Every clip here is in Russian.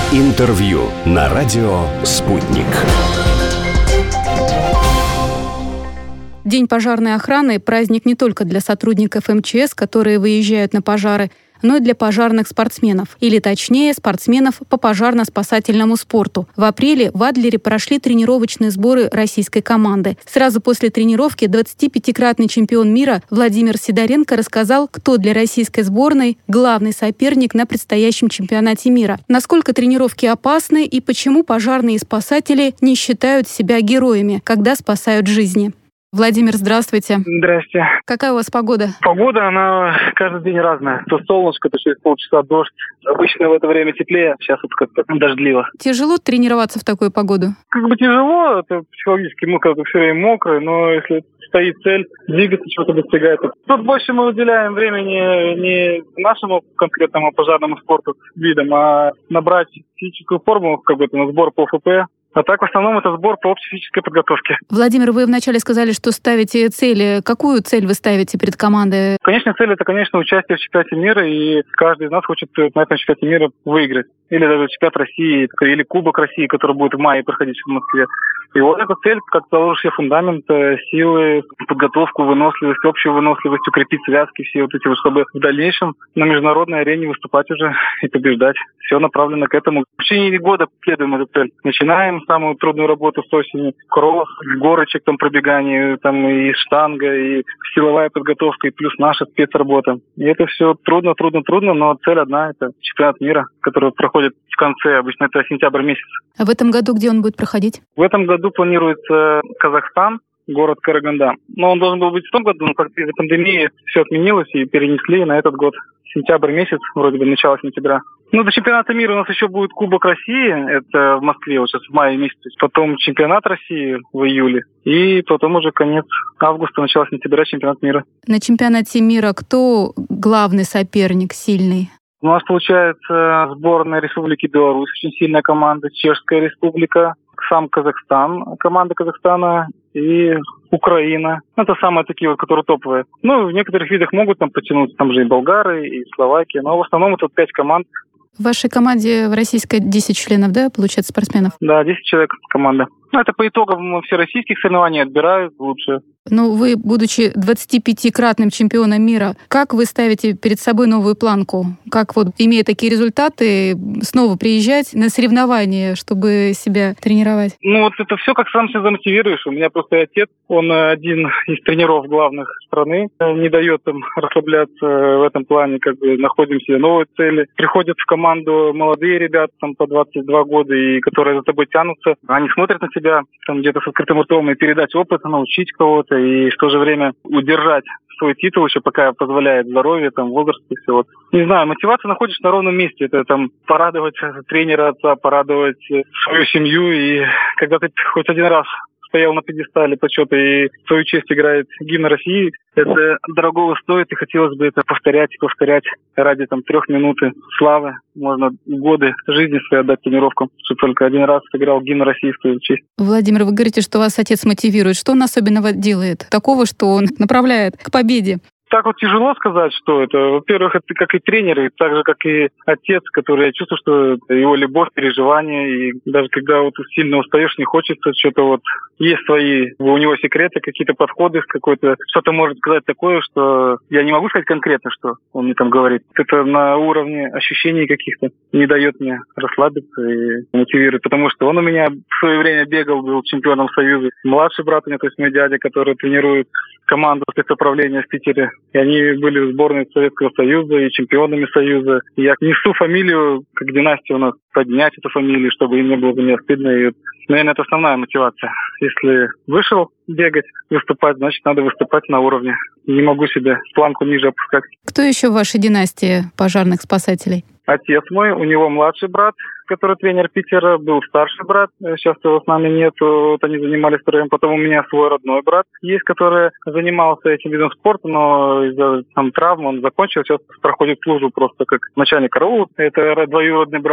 Интервью на радио «Спутник». День пожарной охраны – праздник не только для сотрудников МЧС, которые выезжают на пожары, но и для пожарных спортсменов, или точнее спортсменов по пожарно-спасательному спорту. В апреле в Адлере прошли тренировочные сборы российской команды. Сразу после тренировки 25-кратный чемпион мира Владимир Сидоренко рассказал, кто для российской сборной главный соперник на предстоящем чемпионате мира, насколько тренировки опасны и почему пожарные и спасатели не считают себя героями, когда спасают жизни. Владимир, здравствуйте. Здрасте. Какая у вас погода? Погода, она каждый день разная. То солнышко, то через полчаса дождь. Обычно в это время теплее, сейчас вот как-то дождливо. Тяжело тренироваться в такую погоду? Как бы тяжело, это психологически мы как бы все время мокрые, но если стоит цель двигаться, чего-то достигать. Тут больше мы уделяем времени не нашему конкретному пожарному спорту видам, а набрать физическую форму, как бы это на сбор по ФП. А так, в основном, это сбор по общей физической подготовке. Владимир, вы вначале сказали, что ставите цели. Какую цель вы ставите перед командой? Конечная цель – это, конечно, участие в чемпионате мира, и каждый из нас хочет на этом чемпионате мира выиграть. Или даже чемпионат России, или Кубок России, который будет в мае проходить в Москве. И вот эта цель, как заложишь себе фундамент, силы, подготовку, выносливость, общую выносливость, укрепить связки, все вот эти вот, чтобы в дальнейшем на международной арене выступать уже и побеждать. Все направлено к этому. В течение года следуем эту цель. Начинаем самую трудную работу с осени. Кросс, горочек, там пробегание, там и штанга, и силовая подготовка, и плюс наша спецработа. И это все трудно, но цель одна – это чемпионат мира, который проходит в конце, обычно это сентябрь месяц. А в этом году где он будет проходить? В этом году планируется Казахстан, город Караганда. Но он должен был быть в том году, но как из-за пандемии все отменилось и перенесли на этот год. Сентябрь месяц, вроде бы начало сентября. До чемпионата мира у нас еще будет Кубок России, это в Москве, вот сейчас в мае месяце. Потом чемпионат России в июле. И потом уже конец августа, начало сентября чемпионат мира. На чемпионате мира кто главный соперник, сильный? У нас получается сборная Республики Беларусь, очень сильная команда, Чешская Республика, сам Казахстан, команда Казахстана и Украина. Это самые такие вот, которые топовые. В некоторых видах могут там потянуться, там же и болгары, и Словакия, но в основном это 5 команд. В вашей команде в российской 10 членов, да, получается, спортсменов? Да, 10 человек команда. Это по итогам всероссийских соревнований отбирают лучше. Вы, будучи 25-кратным чемпионом мира, как вы ставите перед собой новую планку? Как имея такие результаты, снова приезжать на соревнования, чтобы себя тренировать? Это все как сам себя замотивируешь. У меня просто отец, он один из тренеров главных страны, не дает им расслабляться в этом плане, находим себе новые цели. Приходят в команду молодые ребята, по 22 года, и которые за тобой тянутся. Они смотрят на тебя где-то с открытым ртом, и передать опыт, научить кого-то, и в то же время удержать свой титул еще пока позволяет здоровье, возраст и все. Не знаю, мотивацию находишь на ровном месте. Это порадовать тренера отца, порадовать свою семью. И когда ты хоть один раз стоял на пьедестале почета и в свою честь играет гимн России, это дорогого стоит, и хотелось бы это повторять и повторять ради 3 минут славы. Можно годы жизни своей отдать тренировкам, чтобы только один раз сыграл гимн России в свою честь. Владимир, вы говорите, что вас отец мотивирует. Что он особенного делает? Такого, что он направляет к победе? Так тяжело сказать, что это. Во-первых, это как и тренер, и так же, как и отец, который я чувствую, что его любовь, переживания, и даже когда сильно устаешь, не хочется, что-то есть свои, у него секреты, какие-то подходы, что-то может сказать такое, что я не могу сказать конкретно, что он мне говорит. Это на уровне ощущений каких-то не дает мне расслабиться и мотивирует, потому что он у меня в свое время бегал, был чемпионом Союза. Младший брат у меня, то есть мой дядя, который тренирует команду спецуправления в Питере. И они были в сборной Советского Союза и чемпионами Союза. И я несу фамилию, как династия у нас, поднять эту фамилию, чтобы им не было за меня стыдно. И, наверное, это основная мотивация. Если вышел бегать, выступать, значит, надо выступать на уровне. Не могу себе планку ниже опускать. Кто еще в вашей династии пожарных спасателей? Отец мой, у него младший брат, который тренер Питера, был старший брат, сейчас его с нами нет, они занимались втроем. Потом у меня свой родной брат есть, который занимался этим видом спорта, но из-за травмы он закончил, сейчас проходит службу просто как начальник караула. Это двоюродный брат, сын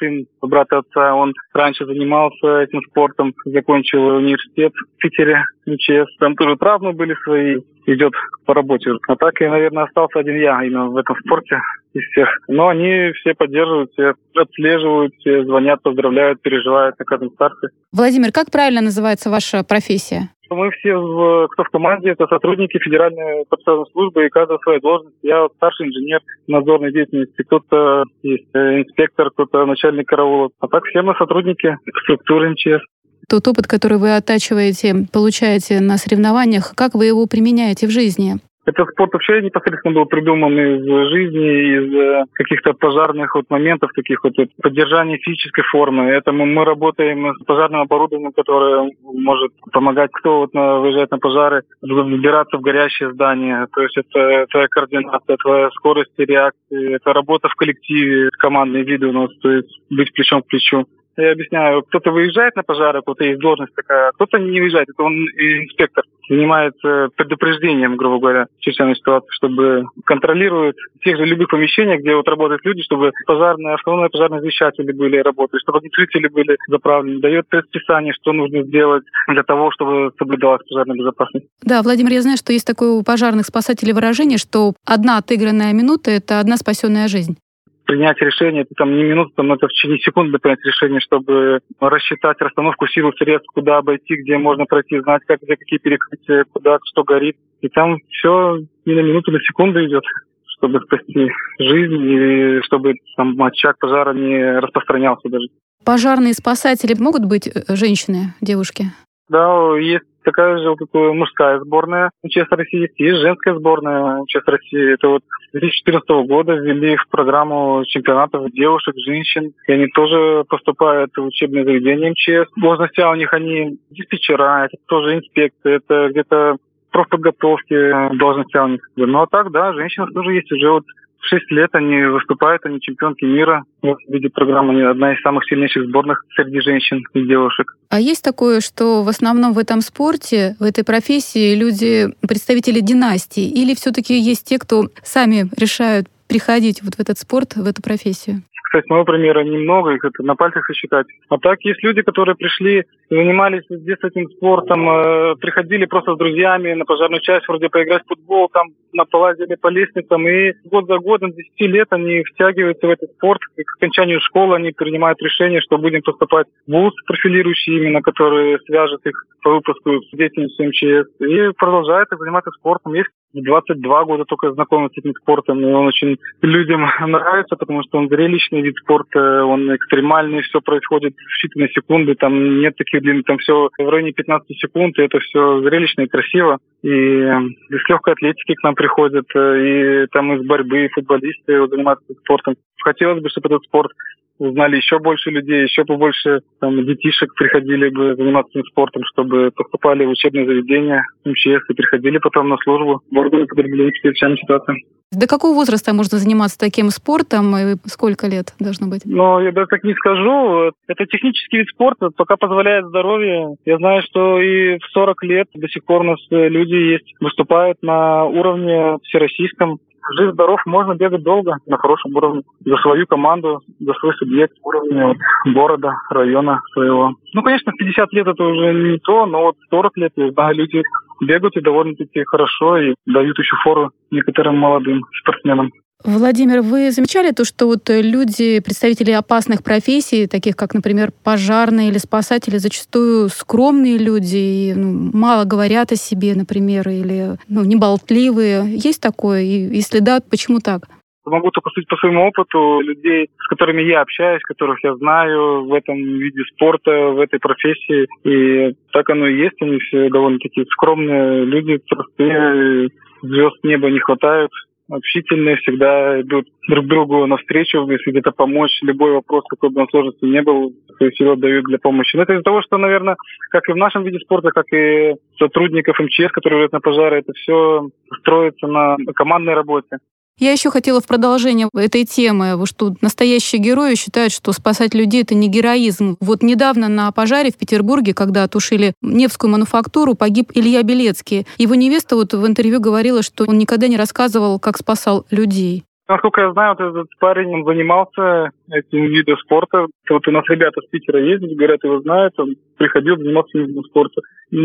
сын брата отца, он раньше занимался этим спортом, закончил университет в Питере, МЧС. Там тоже травмы были свои, идет по работе. А так, и, наверное, остался один я именно в этом спорте из всех. Но они все поддерживают, все отслеживают, все звонят, поздравляют, переживают на каждом старте. Владимир, как правильно называется ваша профессия? Мы все, кто в команде, это сотрудники Федеральной спортивной службы, и каждая своя должность. Я старший инженер надзорной деятельности, кто-то есть инспектор, кто-то начальник караула. А так все мы сотрудники структуры МЧС. Тот опыт, который вы оттачиваете, получаете на соревнованиях, как вы его применяете в жизни? Этот спорт вообще непосредственно был придуман из жизни, из каких-то пожарных моментов, таких поддержания физической формы. Это мы работаем с пожарным оборудованием, которое может помогать, кто выезжает на пожары, выбираться в горящее здание. То есть это твоя координация, твоя скорость реакции, это работа в коллективе, командные виды у нас, то есть быть плечом к плечу. Я объясняю, кто-то выезжает на пожары, у кого-то есть должность такая, а кто-то не выезжает, это он инспектор, занимается предупреждением, грубо говоря, чрезвычайной ситуации, чтобы контролирует в тех же любых помещениях, где работают люди, чтобы автономные пожарные извещатели были работали, чтобы огнетушители были заправлены, дает предписание, что нужно сделать для того, чтобы соблюдалась пожарная безопасность. Да, Владимир, я знаю, что есть такое у пожарных спасателей выражение, что одна отыгранная минута — это одна спасенная жизнь. Принять решение, это не минута, это в течение секунды принять решение, чтобы рассчитать расстановку сил и средств, куда обойти, где можно пройти, знать, где какие перекрытия, куда что горит. И там все не на минуту, на секунду идет, чтобы спасти жизнь и чтобы очаг пожара не распространялся даже. Пожарные спасатели могут быть женщины, девушки? Да, есть такая же мужская сборная МЧС России, есть женская сборная МЧС России. Это с 2014 года ввели в программу чемпионатов девушек, женщин. И они тоже поступают в учебные заведения МЧС. Должности у них они диспетчера, это тоже инспекторы, это где-то профподготовки должности у них. Ну а так, да, женщины тоже есть уже в 6 лет они выступают, они чемпионки мира в виде программы. Они одна из самых сильнейших сборных среди женщин и девушек. А есть такое, что в основном в этом спорте, в этой профессии люди представители династий? Или все-таки есть те, кто сами решают приходить в этот спорт, в эту профессию? Кстати, моего примера немного, их это на пальцах сосчитать. А так есть люди, которые пришли, занимались с детства этим спортом, приходили просто с друзьями на пожарную часть, вроде поиграть в футбол, там полазили по лестницам, и год за годом, с 10 лет они втягиваются в этот спорт. И к окончанию школы они принимают решение, что будем поступать в вуз, профилирующий именно, который свяжет их по выпуску с деятельностью МЧС, и продолжают заниматься спортом. Есть 22 года только знакомы с этим спортом, и он очень людям нравится, потому что он зрелищный вид спорта, он экстремальный, все происходит в считанные секунды, там нет таких длин, там все в районе 15 секунд, и это все зрелищно и красиво. И из легкой атлетики к нам приходят, и там из борьбы, и футболисты занимаются спортом. Хотелось бы, чтобы этот спорт узнали еще больше людей, еще побольше детишек приходили бы заниматься этим спортом, чтобы поступали в учебные заведения МЧС и приходили потом на службу в органы подразделения по чрезвычайным ситуациям. До какого возраста можно заниматься таким спортом и сколько лет должно быть? Я даже так не скажу. Это технический вид спорта, пока позволяет здоровье. Я знаю, что и в 40 лет до сих пор у нас люди есть, выступают на уровне всероссийском. Жив-здоров, можно бегать долго, на хорошем уровне, за свою команду, за свой субъект, уровня города, района своего. Конечно, в 50 лет это уже не то, но 40 лет, я знаю, люди бегают и довольно-таки хорошо, и дают еще фору некоторым молодым спортсменам. Владимир, вы замечали то, что люди, представители опасных профессий, таких как, например, пожарные или спасатели, зачастую скромные люди и мало говорят о себе, например, или неболтливые? Есть такое? И если да, почему так? Могу только судить по своему опыту людей, с которыми я общаюсь, которых я знаю в этом виде спорта, в этой профессии. И так оно и есть. Они все довольно-таки скромные люди, простые, звезд неба не хватает. Общительные, всегда идут друг другу навстречу, если где-то помочь, любой вопрос, какой бы он сложности не был, свою силу дают для помощи. Но это из-за того, что, наверное, как и в нашем виде спорта, как и сотрудников МЧС, которые идут на пожары, это все строится на командной работе. Я еще хотела в продолжение этой темы, что настоящие герои считают, что спасать людей — это не героизм. Недавно на пожаре в Петербурге, когда тушили Невскую мануфактуру, погиб Илья Белецкий. Его невеста в интервью говорила, что он никогда не рассказывал, как спасал людей. Насколько я знаю, вот этот парень, он занимался этим видом спорта. Вот у нас ребята с Питера ездят, говорят, его знают, он приходил, занимался видом спорта.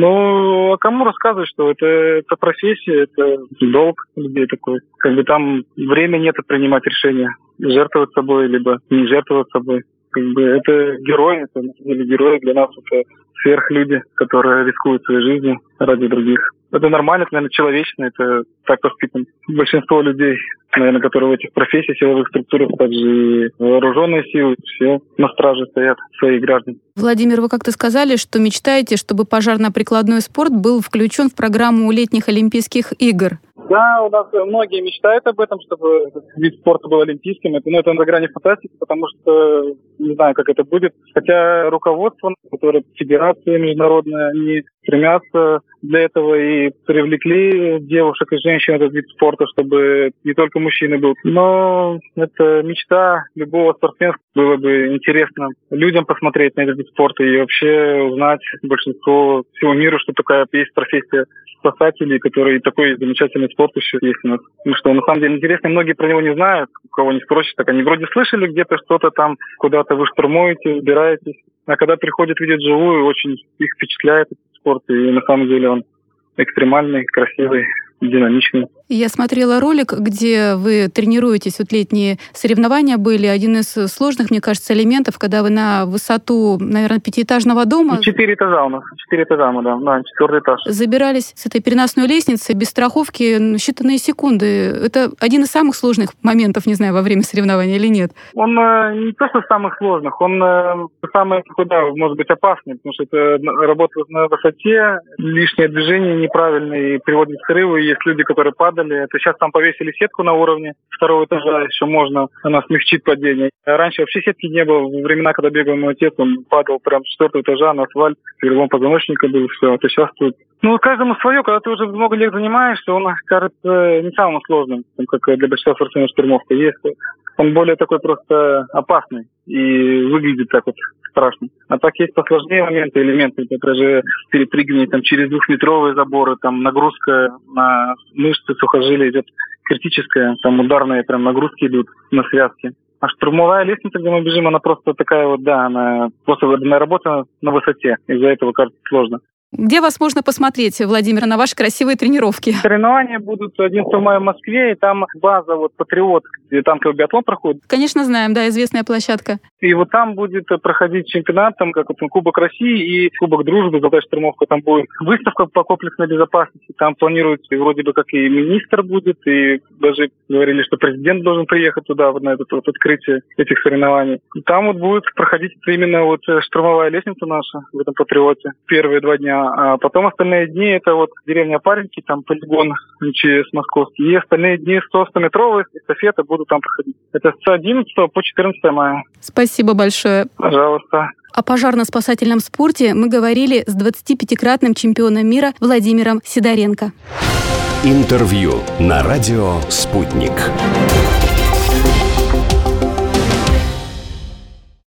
Ну, а кому рассказывать, что это профессия, это долг людей такой. Как бы там время нет принимать решения, жертвовать собой, либо не жертвовать собой. Как бы это герои, это на самом деле герои для нас, это сверхлюди, которые рискуют своей жизнью ради других. Это нормально, это, наверное, человечно, это так воспитано. Большинство людей, наверное, которые в этих профессиях, силовых структурах, также и вооруженные силы, все на страже стоят своих граждан. Владимир, вы как-то сказали, что мечтаете, чтобы пожарно-прикладной спорт был включен в программу летних Олимпийских игр. Да, у нас многие мечтают об этом, чтобы этот вид спорта был олимпийским. Это на грани фантастики, потому что не знаю, как это будет. Хотя руководство, которое федерация международная, они стремятся для этого и привлекли девушек и женщин в этот вид спорта, чтобы не только мужчины был. Но это мечта любого спортсмена. Было бы интересно людям посмотреть на этот вид спорта и вообще узнать большинство всего мира, что такая есть профессия спасателей, которые такой замечательный спорт еще есть у нас. Ну что, на самом деле интересно, многие про него не знают, у кого не спросишь, так они вроде слышали где-то что-то там, куда-то вы штурмуете, убираетесь. А когда приходят, видят живую, очень их впечатляет этот спорт, и на самом деле он экстремальный, красивый, динамичный. Я смотрела ролик, где вы тренируетесь, вот летние соревнования были. Один из сложных, мне кажется, элементов, когда вы на высоту, наверное, 5-этажного дома... 4 этажа у нас, 4 этажа мы, да, 4-й этаж. Забирались с этой переносной лестницы без страховки считанные секунды. Это один из самых сложных моментов, не знаю, во время соревнований или нет? Он не то, что самых сложных, он самый, может быть, опасный, потому что это работа на высоте, лишнее движение неправильное и приводит к срыву. И есть люди, которые падали. Это сейчас там повесили сетку на уровне 2-го этажа, еще можно, она смягчит падение. А раньше вообще сетки не было. Во времена, когда бегал мой отец, он падал прям с 4-го этажа на асфальт, перелом позвоночника был, все. Это сейчас тут... Ну, каждому свое, когда ты уже много лет занимаешься, он кажется не самым сложным, как для большинства спортсменов штурмовка. Есть. Он более такой просто опасный и выглядит так вот страшно. А так есть посложнее моменты, элементы, это же перепрыгивание там, через 2-метровые заборы, там нагрузка на мышцы, сухожилия идет критическая, там ударные прям нагрузки идут на связки. А штурмовая лестница, где мы бежим, она просто такая вот, да, она просто работа на высоте. Из-за этого кажется сложно. Где вас можно посмотреть, Владимир, на ваши красивые тренировки? Соревнования будут 11 мая в Москве, и там база вот «Патриот», где танковый биатлон проходит. Конечно, знаем, да, известная площадка. И вот там будет проходить чемпионат, там как Кубок России и Кубок Дружбы, золотая штурмовка, там будет выставка по комплексной безопасности, там планируется, и вроде бы как и министр будет, и даже говорили, что президент должен приехать туда, вот на это вот открытие этих соревнований. И там вот будет проходить именно вот штурмовая лестница наша в этом «Патриоте» первые 2 дня. А потом остальные дни это вот деревня Паренки, там полигон МЧС московский. И остальные дни 100-метровые эстафеты будут там проходить. Это с 11 по 14 мая. Спасибо большое. Пожалуйста. О пожарно-спасательном спорте мы говорили с 25-кратным чемпионом мира Владимиром Сидоренко. Интервью на радио «Спутник».